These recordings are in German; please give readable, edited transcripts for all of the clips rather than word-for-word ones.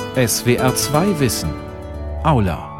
SWR2 Wissen. Aula.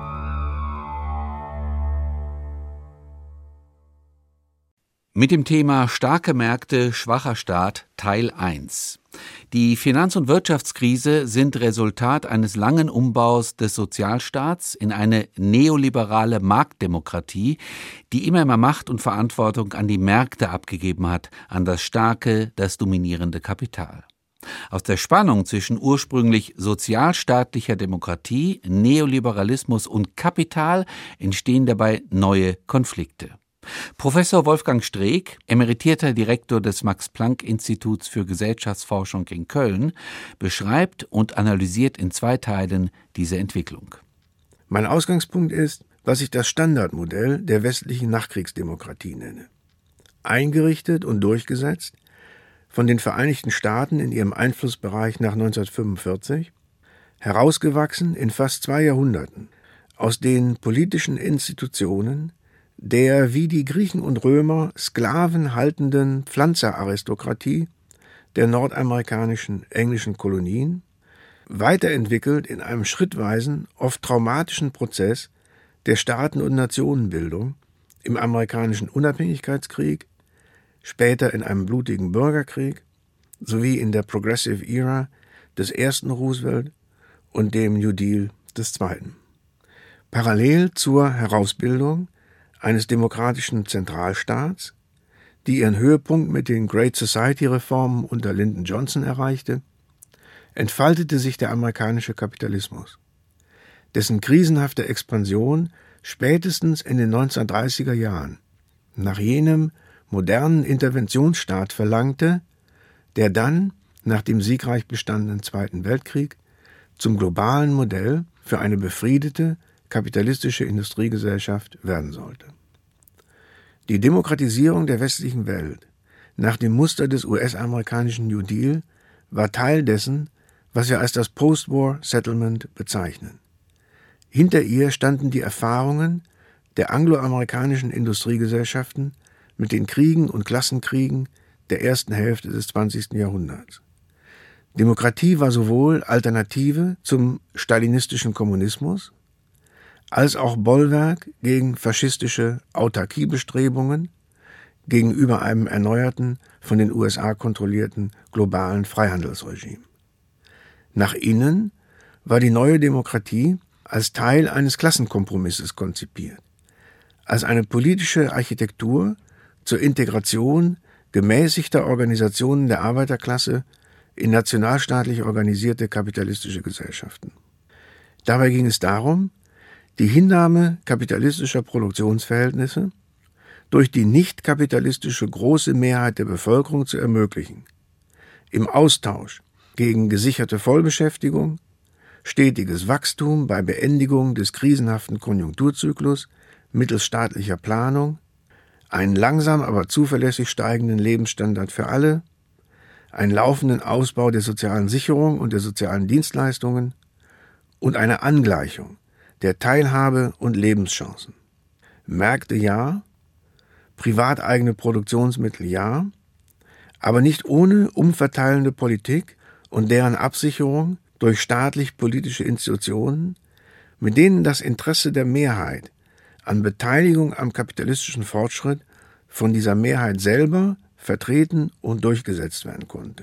Mit dem Thema Starke Märkte, schwacher Staat, Teil 1. Die Finanz- und Wirtschaftskrise sind Resultat eines langen Umbaus des Sozialstaats in eine neoliberale Marktdemokratie, die immer mehr Macht und Verantwortung an die Märkte abgegeben hat, an das starke, das dominierende Kapital. Aus der Spannung zwischen ursprünglich sozialstaatlicher Demokratie, Neoliberalismus und Kapital entstehen dabei neue Konflikte. Professor Wolfgang Streeck, emeritierter Direktor des Max-Planck-Instituts für Gesellschaftsforschung in Köln, beschreibt und analysiert in 2 Teilen diese Entwicklung. Mein Ausgangspunkt ist, was ich das Standardmodell der westlichen Nachkriegsdemokratie nenne. Eingerichtet und durchgesetzt von den Vereinigten Staaten in ihrem Einflussbereich nach 1945, herausgewachsen in fast 2 Jahrhunderten aus den politischen Institutionen der wie die Griechen und Römer Sklaven haltenden Pflanzeraristokratie der nordamerikanischen englischen Kolonien, weiterentwickelt in einem schrittweisen, oft traumatischen Prozess der Staaten- und Nationenbildung im amerikanischen Unabhängigkeitskrieg, später in einem blutigen Bürgerkrieg sowie in der Progressive Era des ersten Roosevelt und dem New Deal des zweiten. Parallel zur Herausbildung eines demokratischen Zentralstaats, die ihren Höhepunkt mit den Great Society-Reformen unter Lyndon Johnson erreichte, entfaltete sich der amerikanische Kapitalismus, dessen krisenhafte Expansion spätestens in den 1930er Jahren nach jenem modernen Interventionsstaat verlangte, der dann, nach dem siegreich bestandenen Zweiten Weltkrieg, zum globalen Modell für eine befriedete, kapitalistische Industriegesellschaft werden sollte. Die Demokratisierung der westlichen Welt nach dem Muster des US-amerikanischen New Deal war Teil dessen, was wir als das Post-War Settlement bezeichnen. Hinter ihr standen die Erfahrungen der angloamerikanischen Industriegesellschaften mit den Kriegen und Klassenkriegen der ersten Hälfte des 20. Jahrhunderts. Demokratie war sowohl Alternative zum stalinistischen Kommunismus als auch Bollwerk gegen faschistische Autarkiebestrebungen gegenüber einem erneuerten, von den USA kontrollierten globalen Freihandelsregime. Nach innen war die neue Demokratie als Teil eines Klassenkompromisses konzipiert, als eine politische Architektur zur Integration gemäßigter Organisationen der Arbeiterklasse in nationalstaatlich organisierte kapitalistische Gesellschaften. Dabei ging es darum, die Hinnahme kapitalistischer Produktionsverhältnisse durch die nicht kapitalistische große Mehrheit der Bevölkerung zu ermöglichen, im Austausch gegen gesicherte Vollbeschäftigung, stetiges Wachstum bei Beendigung des krisenhaften Konjunkturzyklus mittels staatlicher Planung, einen langsam aber zuverlässig steigenden Lebensstandard für alle, einen laufenden Ausbau der sozialen Sicherung und der sozialen Dienstleistungen und eine Angleichung der Teilhabe und Lebenschancen. Märkte ja, privateigene Produktionsmittel ja, aber nicht ohne umverteilende Politik und deren Absicherung durch staatlich-politische Institutionen, mit denen das Interesse der Mehrheit an Beteiligung am kapitalistischen Fortschritt von dieser Mehrheit selber vertreten und durchgesetzt werden konnte.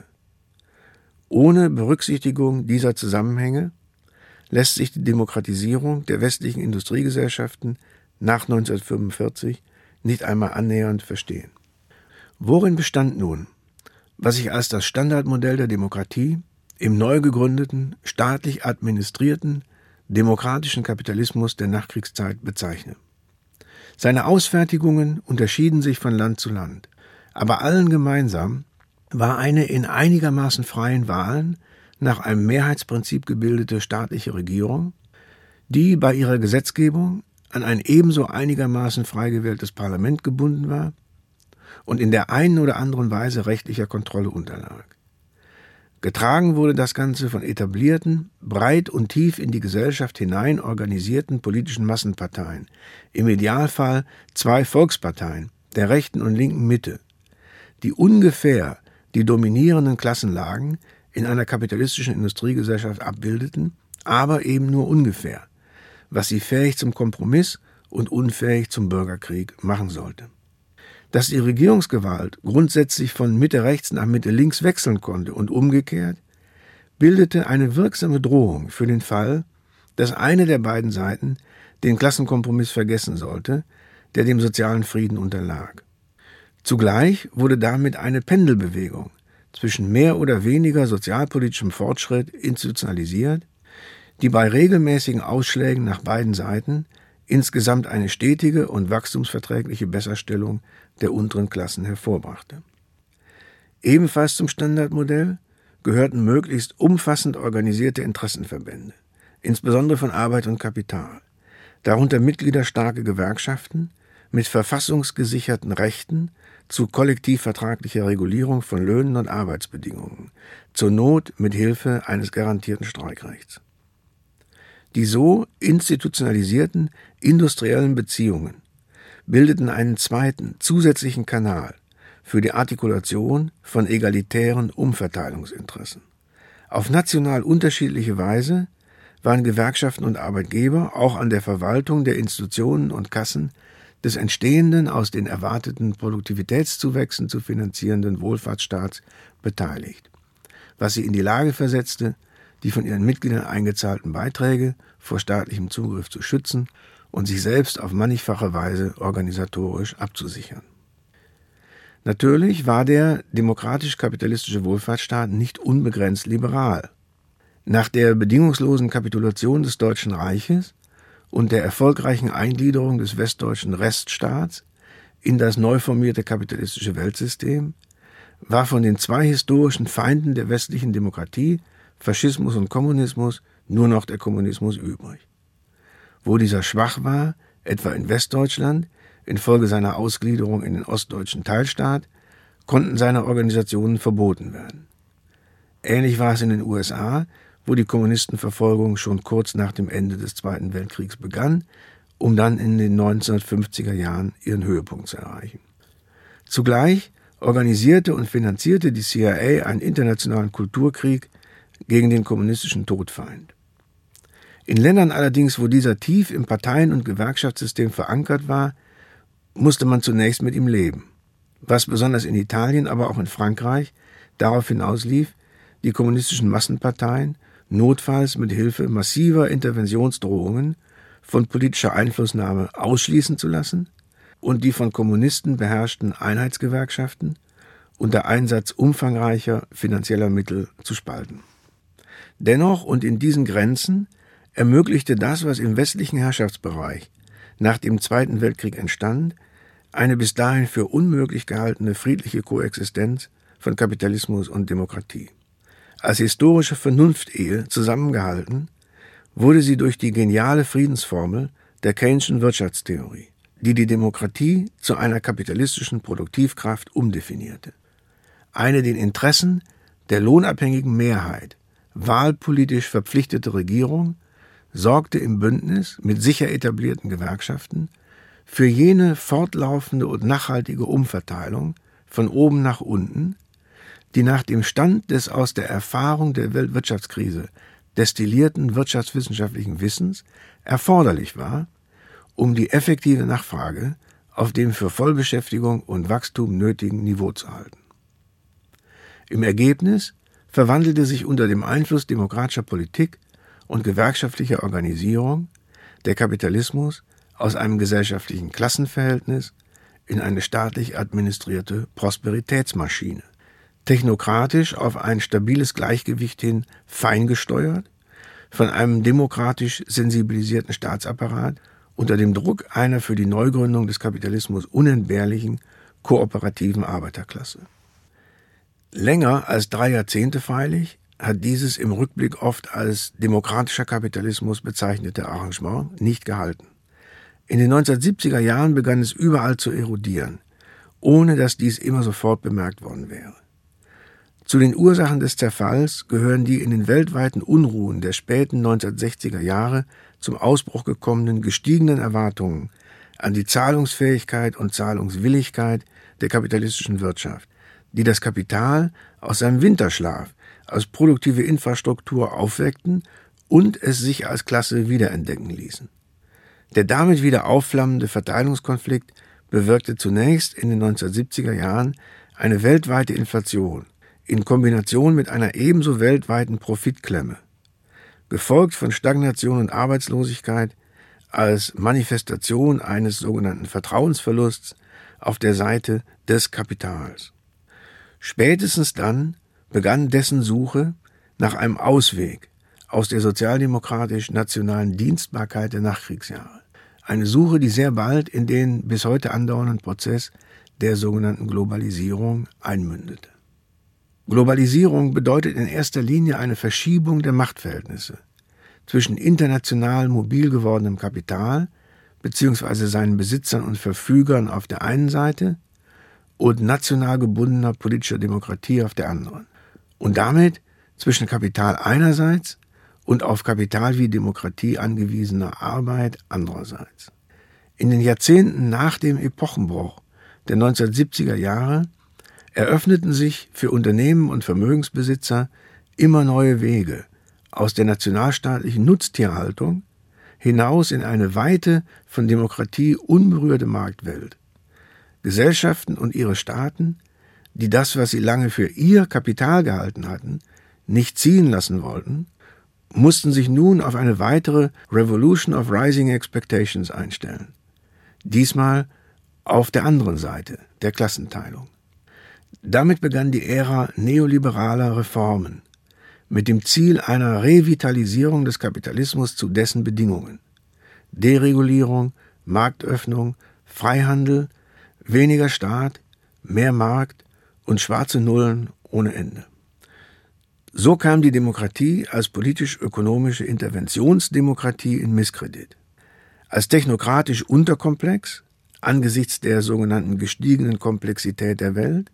Ohne Berücksichtigung dieser Zusammenhänge lässt sich die Demokratisierung der westlichen Industriegesellschaften nach 1945 nicht einmal annähernd verstehen. Worin bestand nun, was ich als das Standardmodell der Demokratie im neu gegründeten, staatlich administrierten, demokratischen Kapitalismus der Nachkriegszeit bezeichne? Seine Ausfertigungen unterschieden sich von Land zu Land, aber allen gemeinsam war eine in einigermaßen freien Wahlen nach einem Mehrheitsprinzip gebildete staatliche Regierung, die bei ihrer Gesetzgebung an ein ebenso einigermaßen frei gewähltes Parlament gebunden war und in der einen oder anderen Weise rechtlicher Kontrolle unterlag. Getragen wurde das Ganze von etablierten, breit und tief in die Gesellschaft hinein organisierten politischen Massenparteien, im Idealfall 2 Volksparteien der rechten und linken Mitte, die ungefähr die dominierenden Klassenlagen in einer kapitalistischen Industriegesellschaft abbildeten, aber eben nur ungefähr, was sie fähig zum Kompromiss und unfähig zum Bürgerkrieg machen sollte. Dass die Regierungsgewalt grundsätzlich von Mitte rechts nach Mitte links wechseln konnte und umgekehrt, bildete eine wirksame Drohung für den Fall, dass eine der beiden Seiten den Klassenkompromiss vergessen sollte, der dem sozialen Frieden unterlag. Zugleich wurde damit eine Pendelbewegung zwischen mehr oder weniger sozialpolitischem Fortschritt institutionalisiert, die bei regelmäßigen Ausschlägen nach beiden Seiten insgesamt eine stetige und wachstumsverträgliche Besserstellung der unteren Klassen hervorbrachte. Ebenfalls zum Standardmodell gehörten möglichst umfassend organisierte Interessenverbände, insbesondere von Arbeit und Kapital, darunter mitgliederstarke Gewerkschaften mit verfassungsgesicherten Rechten zu kollektivvertraglicher Regulierung von Löhnen und Arbeitsbedingungen, zur Not mit Hilfe eines garantierten Streikrechts. Die so institutionalisierten industriellen Beziehungen bildeten einen zweiten, zusätzlichen Kanal für die Artikulation von egalitären Umverteilungsinteressen. Auf national unterschiedliche Weise waren Gewerkschaften und Arbeitgeber auch an der Verwaltung der Institutionen und Kassen des entstehenden, aus den erwarteten Produktivitätszuwächsen zu finanzierenden Wohlfahrtsstaats beteiligt, was sie in die Lage versetzte, die von ihren Mitgliedern eingezahlten Beiträge vor staatlichem Zugriff zu schützen und sich selbst auf mannigfache Weise organisatorisch abzusichern. Natürlich war der demokratisch-kapitalistische Wohlfahrtsstaat nicht unbegrenzt liberal. Nach der bedingungslosen Kapitulation des Deutschen Reiches und der erfolgreichen Eingliederung des westdeutschen Reststaats in das neu formierte kapitalistische Weltsystem war von den zwei historischen Feinden der westlichen Demokratie, Faschismus und Kommunismus, nur noch der Kommunismus übrig. Wo dieser schwach war, etwa in Westdeutschland, infolge seiner Ausgliederung in den ostdeutschen Teilstaat, konnten seine Organisationen verboten werden. Ähnlich war es in den USA, wo die Kommunistenverfolgung schon kurz nach dem Ende des Zweiten Weltkriegs begann, um dann in den 1950er Jahren ihren Höhepunkt zu erreichen. Zugleich organisierte und finanzierte die CIA einen internationalen Kulturkrieg gegen den kommunistischen Todfeind. In Ländern allerdings, wo dieser tief im Parteien- und Gewerkschaftssystem verankert war, musste man zunächst mit ihm leben, was besonders in Italien, aber auch in Frankreich darauf hinauslief, die kommunistischen Massenparteien notfalls mit Hilfe massiver Interventionsdrohungen von politischer Einflussnahme ausschließen zu lassen und die von Kommunisten beherrschten Einheitsgewerkschaften unter Einsatz umfangreicher finanzieller Mittel zu spalten. Dennoch und in diesen Grenzen ermöglichte das, was im westlichen Herrschaftsbereich nach dem Zweiten Weltkrieg entstand, eine bis dahin für unmöglich gehaltene friedliche Koexistenz von Kapitalismus und Demokratie. Als historische Vernunftehe zusammengehalten, wurde sie durch die geniale Friedensformel der Keynes'schen Wirtschaftstheorie, die die Demokratie zu einer kapitalistischen Produktivkraft umdefinierte. Eine den Interessen der lohnabhängigen Mehrheit wahlpolitisch verpflichtete Regierung sorgte im Bündnis mit sicher etablierten Gewerkschaften für jene fortlaufende und nachhaltige Umverteilung von oben nach unten, die nach dem Stand des aus der Erfahrung der Weltwirtschaftskrise destillierten wirtschaftswissenschaftlichen Wissens erforderlich war, um die effektive Nachfrage auf dem für Vollbeschäftigung und Wachstum nötigen Niveau zu halten. Im Ergebnis verwandelte sich unter dem Einfluss demokratischer Politik und gewerkschaftlicher Organisierung der Kapitalismus aus einem gesellschaftlichen Klassenverhältnis in eine staatlich administrierte Prosperitätsmaschine, technokratisch auf ein stabiles Gleichgewicht hin feingesteuert, von einem demokratisch sensibilisierten Staatsapparat unter dem Druck einer für die Neugründung des Kapitalismus unentbehrlichen kooperativen Arbeiterklasse. Länger als 3 Jahrzehnte freilich hat dieses im Rückblick oft als demokratischer Kapitalismus bezeichnete Arrangement nicht gehalten. In den 1970er Jahren begann es überall zu erodieren, ohne dass dies immer sofort bemerkt worden wäre. Zu den Ursachen des Zerfalls gehören die in den weltweiten Unruhen der späten 1960er Jahre zum Ausbruch gekommenen gestiegenen Erwartungen an die Zahlungsfähigkeit und Zahlungswilligkeit der kapitalistischen Wirtschaft, die das Kapital aus seinem Winterschlaf, aus produktive Infrastruktur aufweckten und es sich als Klasse wiederentdecken ließen. Der damit wieder aufflammende Verteilungskonflikt bewirkte zunächst in den 1970er Jahren eine weltweite Inflation in Kombination mit einer ebenso weltweiten Profitklemme, gefolgt von Stagnation und Arbeitslosigkeit als Manifestation eines sogenannten Vertrauensverlusts auf der Seite des Kapitals. Spätestens dann begann dessen Suche nach einem Ausweg aus der sozialdemokratisch-nationalen Dienstbarkeit der Nachkriegsjahre. Eine Suche, die sehr bald in den bis heute andauernden Prozess der sogenannten Globalisierung einmündete. Globalisierung bedeutet in erster Linie eine Verschiebung der Machtverhältnisse zwischen international mobil gewordenem Kapital bzw. seinen Besitzern und Verfügern auf der einen Seite und national gebundener politischer Demokratie auf der anderen. Und damit zwischen Kapital einerseits und auf Kapital wie Demokratie angewiesener Arbeit andererseits. In den Jahrzehnten nach dem Epochenbruch der 1970er Jahre eröffneten sich für Unternehmen und Vermögensbesitzer immer neue Wege aus der nationalstaatlichen Nutztierhaltung hinaus in eine weite, von Demokratie unberührte Marktwelt. Gesellschaften und ihre Staaten, die das, was sie lange für ihr Kapital gehalten hatten, nicht ziehen lassen wollten, mussten sich nun auf eine weitere Revolution of Rising Expectations einstellen. Diesmal auf der anderen Seite, der Klassenteilung. Damit begann die Ära neoliberaler Reformen mit dem Ziel einer Revitalisierung des Kapitalismus zu dessen Bedingungen. Deregulierung, Marktöffnung, Freihandel, weniger Staat, mehr Markt und schwarze Nullen ohne Ende. So kam die Demokratie als politisch-ökonomische Interventionsdemokratie in Misskredit. Als technokratisch unterkomplex, angesichts der sogenannten gestiegenen Komplexität der Welt,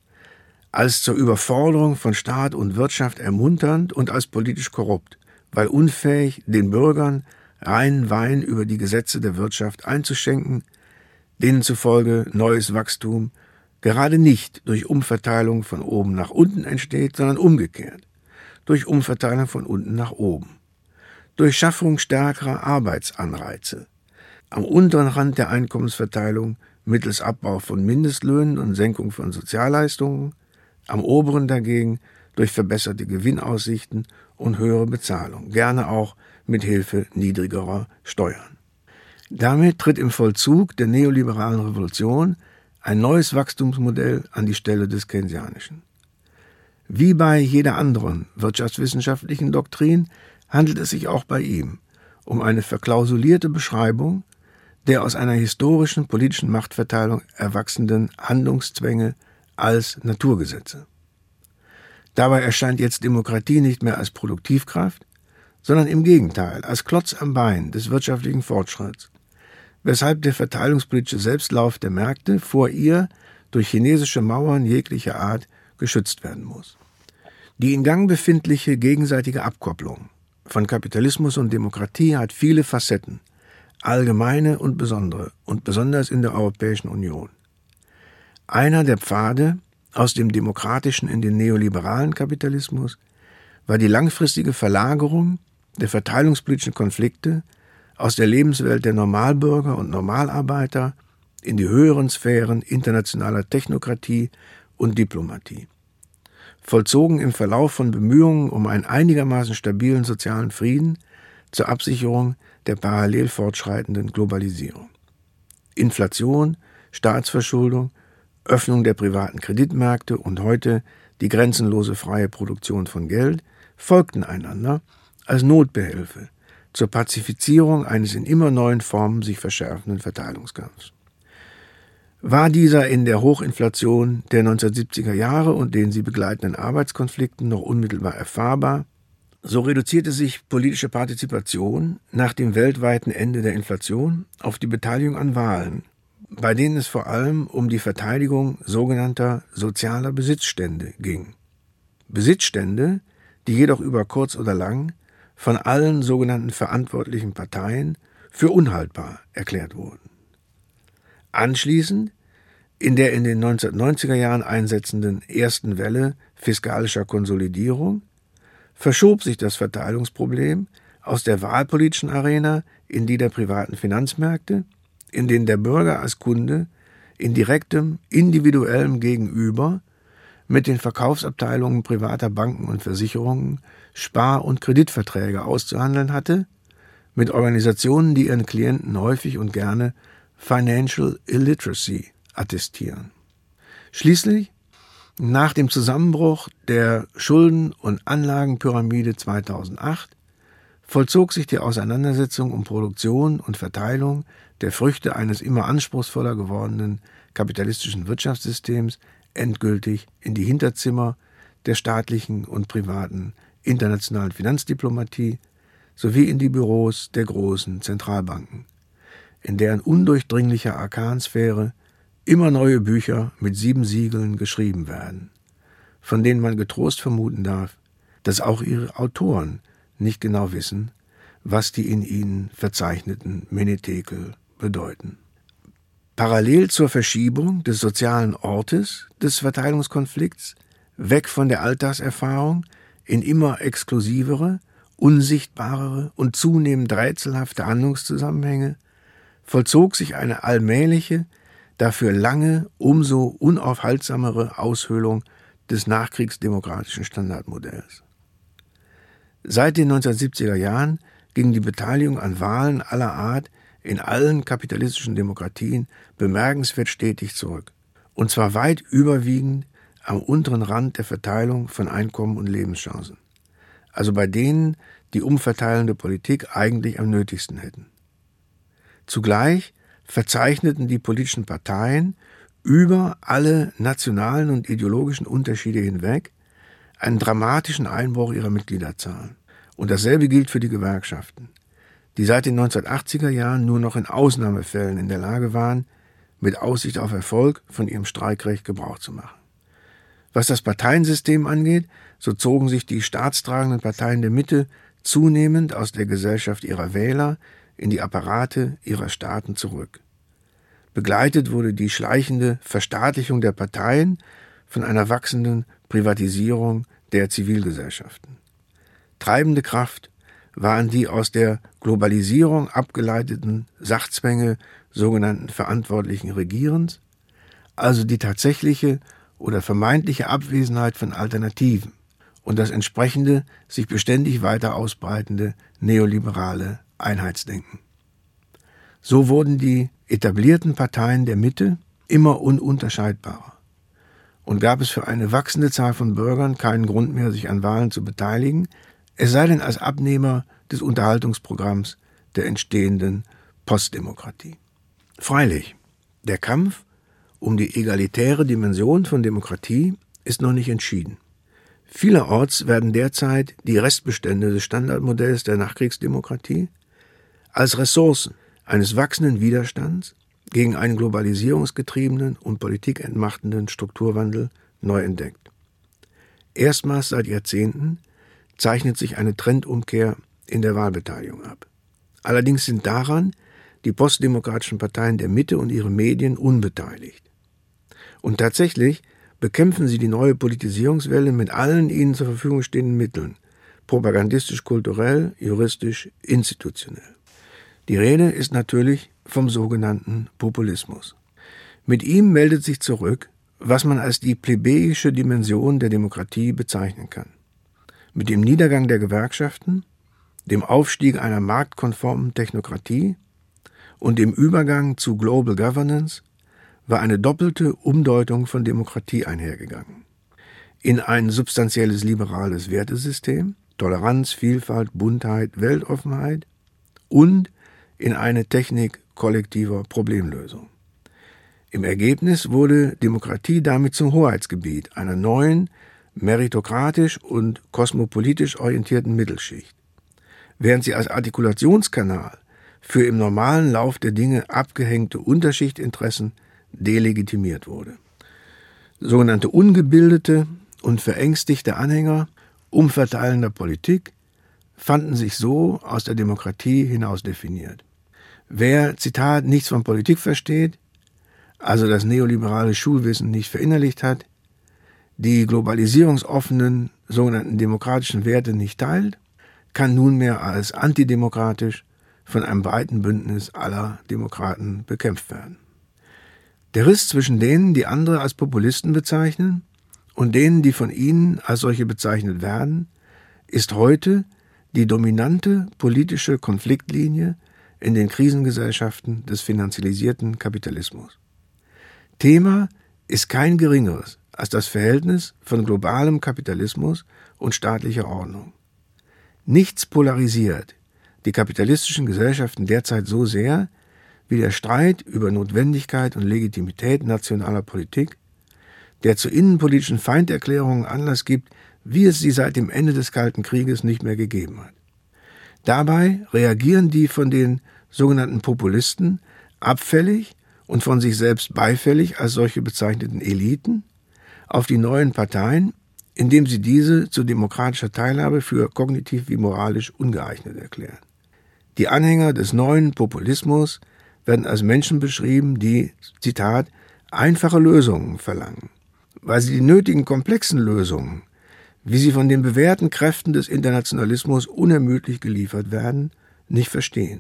als zur Überforderung von Staat und Wirtschaft ermunternd und als politisch korrupt, weil unfähig, den Bürgern reinen Wein über die Gesetze der Wirtschaft einzuschenken, denen zufolge neues Wachstum gerade nicht durch Umverteilung von oben nach unten entsteht, sondern umgekehrt, durch Umverteilung von unten nach oben, durch Schaffung stärkerer Arbeitsanreize, am unteren Rand der Einkommensverteilung mittels Abbau von Mindestlöhnen und Senkung von Sozialleistungen, am oberen dagegen durch verbesserte Gewinnaussichten und höhere Bezahlung, gerne auch mit Hilfe niedrigerer Steuern. Damit tritt im Vollzug der neoliberalen Revolution ein neues Wachstumsmodell an die Stelle des Keynesianischen. Wie bei jeder anderen wirtschaftswissenschaftlichen Doktrin handelt es sich auch bei ihm um eine verklausulierte Beschreibung der aus einer historischen politischen Machtverteilung erwachsenden Handlungszwänge als Naturgesetze. Dabei erscheint jetzt Demokratie nicht mehr als Produktivkraft, sondern im Gegenteil als Klotz am Bein des wirtschaftlichen Fortschritts, weshalb der verteilungspolitische Selbstlauf der Märkte vor ihr durch chinesische Mauern jeglicher Art geschützt werden muss. Die in Gang befindliche gegenseitige Abkopplung von Kapitalismus und Demokratie hat viele Facetten, allgemeine und besondere, und besonders in der Europäischen Union. Einer der Pfade aus dem demokratischen in den neoliberalen Kapitalismus war die langfristige Verlagerung der verteilungspolitischen Konflikte aus der Lebenswelt der Normalbürger und Normalarbeiter in die höheren Sphären internationaler Technokratie und Diplomatie, vollzogen im Verlauf von Bemühungen um einen einigermaßen stabilen sozialen Frieden zur Absicherung der parallel fortschreitenden Globalisierung. Inflation, Staatsverschuldung, Öffnung der privaten Kreditmärkte und heute die grenzenlose freie Produktion von Geld folgten einander als Notbehelfe zur Pazifizierung eines in immer neuen Formen sich verschärfenden Verteilungskampfs. War dieser in der Hochinflation der 1970er Jahre und den sie begleitenden Arbeitskonflikten noch unmittelbar erfahrbar, so reduzierte sich politische Partizipation nach dem weltweiten Ende der Inflation auf die Beteiligung an Wahlen, bei denen es vor allem um die Verteidigung sogenannter sozialer Besitzstände ging. Besitzstände, die jedoch über kurz oder lang von allen sogenannten verantwortlichen Parteien für unhaltbar erklärt wurden. Anschließend, in der in den 1990er Jahren einsetzenden ersten Welle fiskalischer Konsolidierung, verschob sich das Verteilungsproblem aus der wahlpolitischen Arena in die der privaten Finanzmärkte, in denen der Bürger als Kunde in direktem, individuellem Gegenüber mit den Verkaufsabteilungen privater Banken und Versicherungen Spar- und Kreditverträge auszuhandeln hatte, mit Organisationen, die ihren Klienten häufig und gerne Financial Illiteracy attestieren. Schließlich, nach dem Zusammenbruch der Schulden- und Anlagenpyramide 2008, vollzog sich die Auseinandersetzung um Produktion und Verteilung der Früchte eines immer anspruchsvoller gewordenen kapitalistischen Wirtschaftssystems endgültig in die Hinterzimmer der staatlichen und privaten internationalen Finanzdiplomatie sowie in die Büros der großen Zentralbanken, in deren undurchdringlicher Arkansphäre immer neue Bücher mit 7 Siegeln geschrieben werden, von denen man getrost vermuten darf, dass auch ihre Autoren nicht genau wissen, was die in ihnen verzeichneten Menetekel bedeuten. Parallel zur Verschiebung des sozialen Ortes des Verteilungskonflikts weg von der Alltagserfahrung in immer exklusivere, unsichtbarere und zunehmend rätselhafte Handlungszusammenhänge vollzog sich eine allmähliche, dafür lange, umso unaufhaltsamere Aushöhlung des nachkriegsdemokratischen Standardmodells. Seit den 1970er Jahren ging die Beteiligung an Wahlen aller Art in allen kapitalistischen Demokratien bemerkenswert stetig zurück, und zwar weit überwiegend am unteren Rand der Verteilung von Einkommen und Lebenschancen, also bei denen die umverteilende Politik eigentlich am nötigsten hätten. Zugleich verzeichneten die politischen Parteien über alle nationalen und ideologischen Unterschiede hinweg einen dramatischen Einbruch ihrer Mitgliederzahlen. Und dasselbe gilt für die Gewerkschaften, die seit den 1980er Jahren nur noch in Ausnahmefällen in der Lage waren, mit Aussicht auf Erfolg von ihrem Streikrecht Gebrauch zu machen. Was das Parteiensystem angeht, so zogen sich die staatstragenden Parteien der Mitte zunehmend aus der Gesellschaft ihrer Wähler in die Apparate ihrer Staaten zurück. Begleitet wurde die schleichende Verstaatlichung der Parteien von einer wachsenden Privatisierung der Zivilgesellschaften. Treibende Kraft waren die aus der Globalisierung abgeleiteten Sachzwänge sogenannten verantwortlichen Regierens, also die tatsächliche oder vermeintliche Abwesenheit von Alternativen und das entsprechende, sich beständig weiter ausbreitende neoliberale Einheitsdenken. So wurden die etablierten Parteien der Mitte immer ununterscheidbarer und gab es für eine wachsende Zahl von Bürgern keinen Grund mehr, sich an Wahlen zu beteiligen, es sei denn als Abnehmer des Unterhaltungsprogramms der entstehenden Postdemokratie. Freilich, der Kampf um die egalitäre Dimension von Demokratie ist noch nicht entschieden. Vielerorts werden derzeit die Restbestände des Standardmodells der Nachkriegsdemokratie als Ressourcen eines wachsenden Widerstands gegen einen globalisierungsgetriebenen und politikentmachtenden Strukturwandel neu entdeckt. Erstmals seit Jahrzehnten zeichnet sich eine Trendumkehr in der Wahlbeteiligung ab. Allerdings sind daran die postdemokratischen Parteien der Mitte und ihre Medien unbeteiligt. Und tatsächlich bekämpfen sie die neue Politisierungswelle mit allen ihnen zur Verfügung stehenden Mitteln, propagandistisch, kulturell, juristisch, institutionell. Die Rede ist natürlich vom sogenannten Populismus. Mit ihm meldet sich zurück, was man als die plebejische Dimension der Demokratie bezeichnen kann. Mit dem Niedergang der Gewerkschaften, dem Aufstieg einer marktkonformen Technokratie und dem Übergang zu Global Governance war eine doppelte Umdeutung von Demokratie einhergegangen. In ein substanzielles liberales Wertesystem, Toleranz, Vielfalt, Buntheit, Weltoffenheit und in eine Technik kollektiver Problemlösung. Im Ergebnis wurde Demokratie damit zum Hoheitsgebiet einer neuen, meritokratisch und kosmopolitisch orientierten Mittelschicht, während sie als Artikulationskanal für im normalen Lauf der Dinge abgehängte Unterschichtinteressen delegitimiert wurde. Sogenannte ungebildete und verängstigte Anhänger umverteilender Politik fanden sich so aus der Demokratie hinaus definiert. Wer, Zitat, nichts von Politik versteht, also das neoliberale Schulwissen nicht verinnerlicht hat, die globalisierungsoffenen sogenannten demokratischen Werte nicht teilt, kann nunmehr als antidemokratisch von einem breiten Bündnis aller Demokraten bekämpft werden. Der Riss zwischen denen, die andere als Populisten bezeichnen, und denen, die von ihnen als solche bezeichnet werden, ist heute die dominante politische Konfliktlinie in den Krisengesellschaften des finanzialisierten Kapitalismus. Thema ist kein geringeres als das Verhältnis von globalem Kapitalismus und staatlicher Ordnung. Nichts polarisiert die kapitalistischen Gesellschaften derzeit so sehr wie der Streit über Notwendigkeit und Legitimität nationaler Politik, der zu innenpolitischen Feinderklärungen Anlass gibt, wie es sie seit dem Ende des Kalten Krieges nicht mehr gegeben hat. Dabei reagieren die von den sogenannten Populisten abfällig und von sich selbst beifällig als solche bezeichneten Eliten auf die neuen Parteien, indem sie diese zu demokratischer Teilhabe für kognitiv wie moralisch ungeeignet erklären. Die Anhänger des neuen Populismus werden als Menschen beschrieben, die, Zitat, einfache Lösungen verlangen, weil sie die nötigen komplexen Lösungen, wie sie von den bewährten Kräften des Internationalismus unermüdlich geliefert werden, nicht verstehen.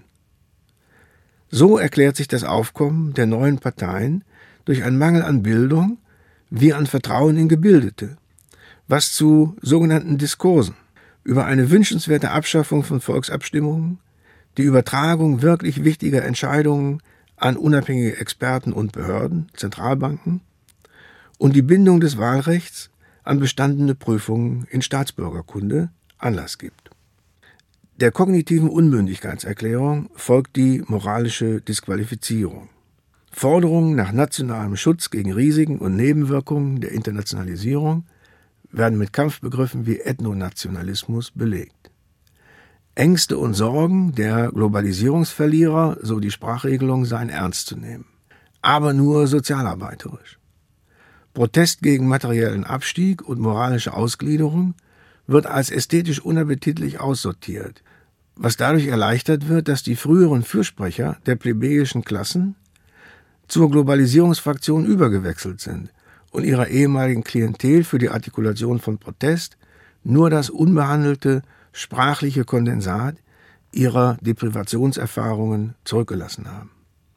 So erklärt sich das Aufkommen der neuen Parteien durch einen Mangel an Bildung wie an Vertrauen in Gebildete, was zu sogenannten Diskursen über eine wünschenswerte Abschaffung von Volksabstimmungen, die Übertragung wirklich wichtiger Entscheidungen an unabhängige Experten und Behörden, Zentralbanken und die Bindung des Wahlrechts an bestandene Prüfungen in Staatsbürgerkunde Anlass gibt. Der kognitiven Unmündigkeitserklärung folgt die moralische Disqualifizierung. Forderungen nach nationalem Schutz gegen Risiken und Nebenwirkungen der Internationalisierung werden mit Kampfbegriffen wie Ethnonationalismus belegt. Ängste und Sorgen der Globalisierungsverlierer, so die Sprachregelung, seien ernst zu nehmen, aber nur sozialarbeiterisch. Protest gegen materiellen Abstieg und moralische Ausgliederung wird als ästhetisch unappetitlich aussortiert, was dadurch erleichtert wird, dass die früheren Fürsprecher der plebejischen Klassen zur Globalisierungsfraktion übergewechselt sind und ihrer ehemaligen Klientel für die Artikulation von Protest nur das unbehandelte sprachliche Kondensat ihrer Deprivationserfahrungen zurückgelassen haben.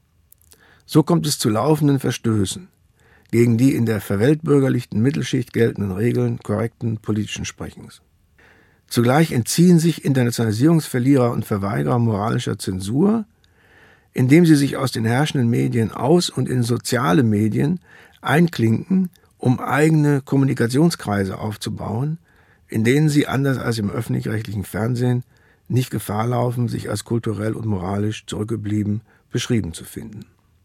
So kommt es zu laufenden Verstößen gegen die in der verweltbürgerlichten Mittelschicht geltenden Regeln korrekten politischen Sprechens. Zugleich entziehen sich Internationalisierungsverlierer und Verweigerer moralischer Zensur, indem sie sich aus den herrschenden Medien aus und in soziale Medien einklinken, um eigene Kommunikationskreise aufzubauen, in denen sie, anders als im öffentlich-rechtlichen Fernsehen, nicht Gefahr laufen, sich als kulturell und moralisch zurückgeblieben beschrieben zu finden.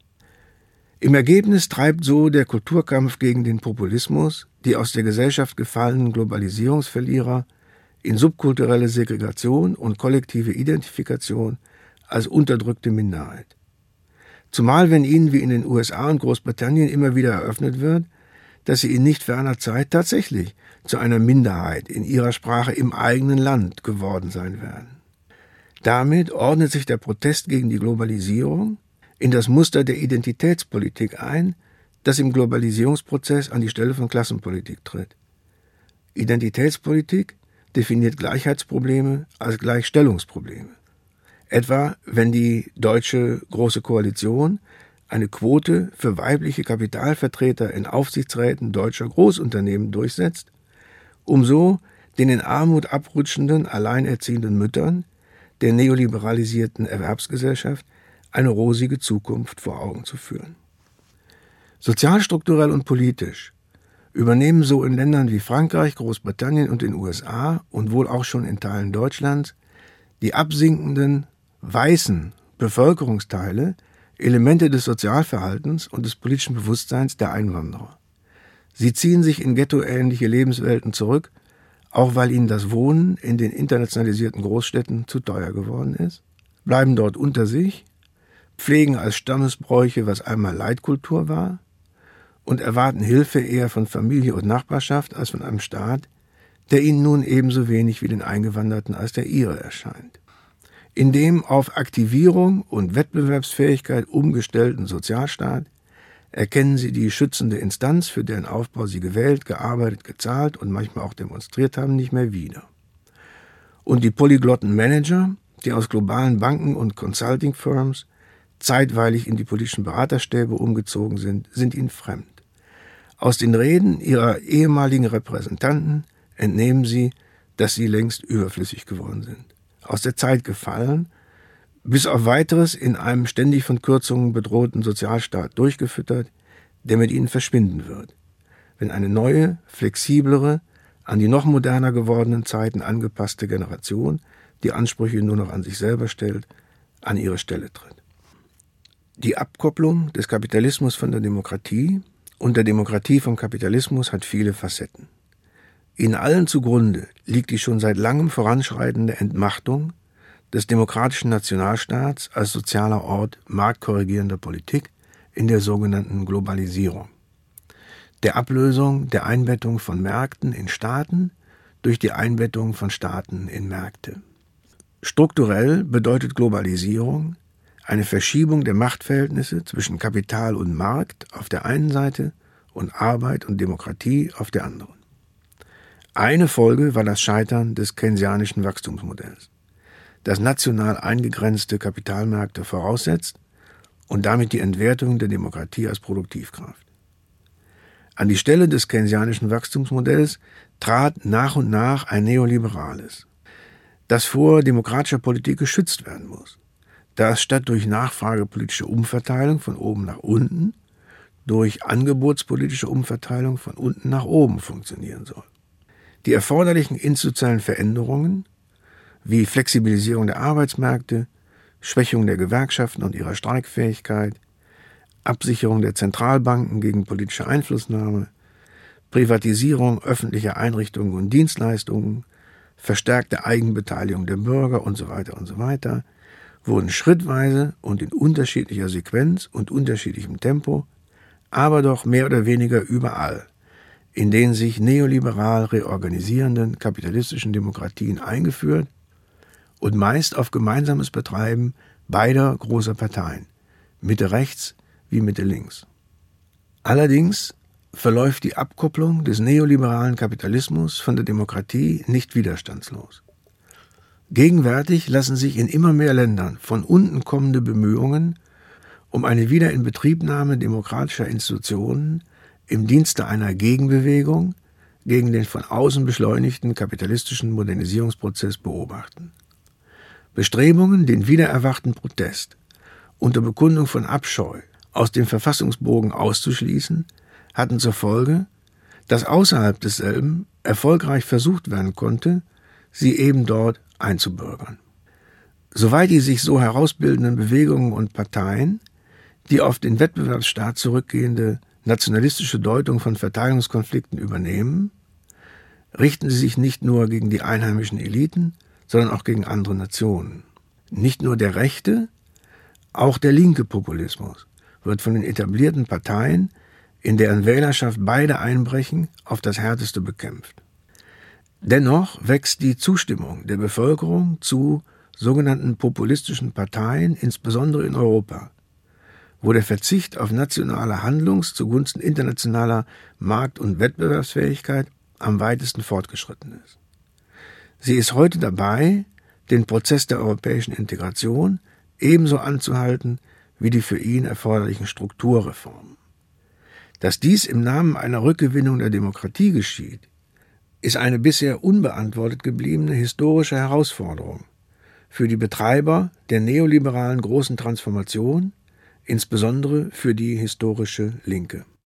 Im Ergebnis treibt so der Kulturkampf gegen den Populismus die aus der Gesellschaft gefallenen Globalisierungsverlierer in subkulturelle Segregation und kollektive Identifikation als unterdrückte Minderheit. Zumal wenn ihnen wie in den USA und Großbritannien immer wieder eröffnet wird, dass sie in nicht ferner Zeit tatsächlich zu einer Minderheit in ihrer Sprache im eigenen Land geworden sein werden. Damit ordnet sich der Protest gegen die Globalisierung in das Muster der Identitätspolitik ein, das im Globalisierungsprozess an die Stelle von Klassenpolitik tritt. Identitätspolitik definiert Gleichheitsprobleme als Gleichstellungsprobleme. Etwa, wenn die deutsche Große Koalition eine Quote für weibliche Kapitalvertreter in Aufsichtsräten deutscher Großunternehmen durchsetzt, um so den in Armut abrutschenden, alleinerziehenden Müttern der neoliberalisierten Erwerbsgesellschaft eine rosige Zukunft vor Augen zu führen. Sozialstrukturell und politisch übernehmen so in Ländern wie Frankreich, Großbritannien und den USA und wohl auch schon in Teilen Deutschlands die absinkenden weißen Bevölkerungsteile Elemente des Sozialverhaltens und des politischen Bewusstseins der Einwanderer. Sie ziehen sich in ghettoähnliche Lebenswelten zurück, auch weil ihnen das Wohnen in den internationalisierten Großstädten zu teuer geworden ist, bleiben dort unter sich, pflegen als Stammesbräuche, was einmal Leitkultur war, und erwarten Hilfe eher von Familie und Nachbarschaft als von einem Staat, der ihnen nun ebenso wenig wie den Eingewanderten als der ihre erscheint. In dem auf Aktivierung und Wettbewerbsfähigkeit umgestellten Sozialstaat erkennen sie die schützende Instanz, für deren Aufbau sie gewählt, gearbeitet, gezahlt und manchmal auch demonstriert haben, nicht mehr wieder. Und die polyglotten Manager, die aus globalen Banken und Consulting-Firms zeitweilig in die politischen Beraterstäbe umgezogen sind ihnen fremd. Aus den Reden ihrer ehemaligen Repräsentanten entnehmen sie, dass sie längst überflüssig geworden sind, aus der Zeit gefallen, bis auf Weiteres in einem ständig von Kürzungen bedrohten Sozialstaat durchgefüttert, der mit ihnen verschwinden wird, wenn eine neue, flexiblere, an die noch moderner gewordenen Zeiten angepasste Generation, die Ansprüche nur noch an sich selber stellt, an ihre Stelle tritt. Die Abkopplung des Kapitalismus von der Demokratie und der Demokratie vom Kapitalismus hat viele Facetten. Ihnen allen zugrunde liegt die schon seit langem voranschreitende Entmachtung des demokratischen Nationalstaats als sozialer Ort marktkorrigierender Politik in der sogenannten Globalisierung, der Ablösung der Einbettung von Märkten in Staaten durch die Einbettung von Staaten in Märkte. Strukturell bedeutet Globalisierung eine Verschiebung der Machtverhältnisse zwischen Kapital und Markt auf der einen Seite und Arbeit und Demokratie auf der anderen. Eine Folge war das Scheitern des keynesianischen Wachstumsmodells, das national eingegrenzte Kapitalmärkte voraussetzt und damit die Entwertung der Demokratie als Produktivkraft. An die Stelle des keynesianischen Wachstumsmodells trat nach und nach ein neoliberales, das vor demokratischer Politik geschützt werden muss, da es statt durch nachfragepolitische Umverteilung von oben nach unten durch angebotspolitische Umverteilung von unten nach oben funktionieren soll. Die erforderlichen institutionellen Veränderungen wie Flexibilisierung der Arbeitsmärkte, Schwächung der Gewerkschaften und ihrer Streikfähigkeit, Absicherung der Zentralbanken gegen politische Einflussnahme, Privatisierung öffentlicher Einrichtungen und Dienstleistungen, verstärkte Eigenbeteiligung der Bürger und so weiter, wurden schrittweise und in unterschiedlicher Sequenz und unterschiedlichem Tempo, aber doch mehr oder weniger überall, in den sich neoliberal reorganisierenden kapitalistischen Demokratien eingeführt und meist auf gemeinsames Betreiben beider großer Parteien, Mitte rechts wie Mitte links. Allerdings verläuft die Abkopplung des neoliberalen Kapitalismus von der Demokratie nicht widerstandslos. Gegenwärtig lassen sich in immer mehr Ländern von unten kommende Bemühungen um eine Wiederinbetriebnahme demokratischer Institutionen im Dienste einer Gegenbewegung gegen den von außen beschleunigten kapitalistischen Modernisierungsprozess beobachten. Bestrebungen, den wiedererwachten Protest unter Bekundung von Abscheu aus dem Verfassungsbogen auszuschließen, hatten zur Folge, dass außerhalb desselben erfolgreich versucht werden konnte, sie eben dort einzubürgern. Soweit die sich so herausbildenden Bewegungen und Parteien die auf den Wettbewerbsstaat zurückgehende nationalistische Deutung von Verteilungskonflikten übernehmen, richten sie sich nicht nur gegen die einheimischen Eliten, sondern auch gegen andere Nationen. Nicht nur der rechte, auch der linke Populismus wird von den etablierten Parteien, in deren Wählerschaft beide einbrechen, auf das Härteste bekämpft. Dennoch wächst die Zustimmung der Bevölkerung zu sogenannten populistischen Parteien, insbesondere in Europa, wo der Verzicht auf nationale Handlungs zugunsten internationaler Markt- und Wettbewerbsfähigkeit am weitesten fortgeschritten ist. Sie ist heute dabei, den Prozess der europäischen Integration ebenso anzuhalten wie die für ihn erforderlichen Strukturreformen. Dass dies im Namen einer Rückgewinnung der Demokratie geschieht, ist eine bisher unbeantwortet gebliebene historische Herausforderung für die Betreiber der neoliberalen großen Transformation, insbesondere für die historische Linke.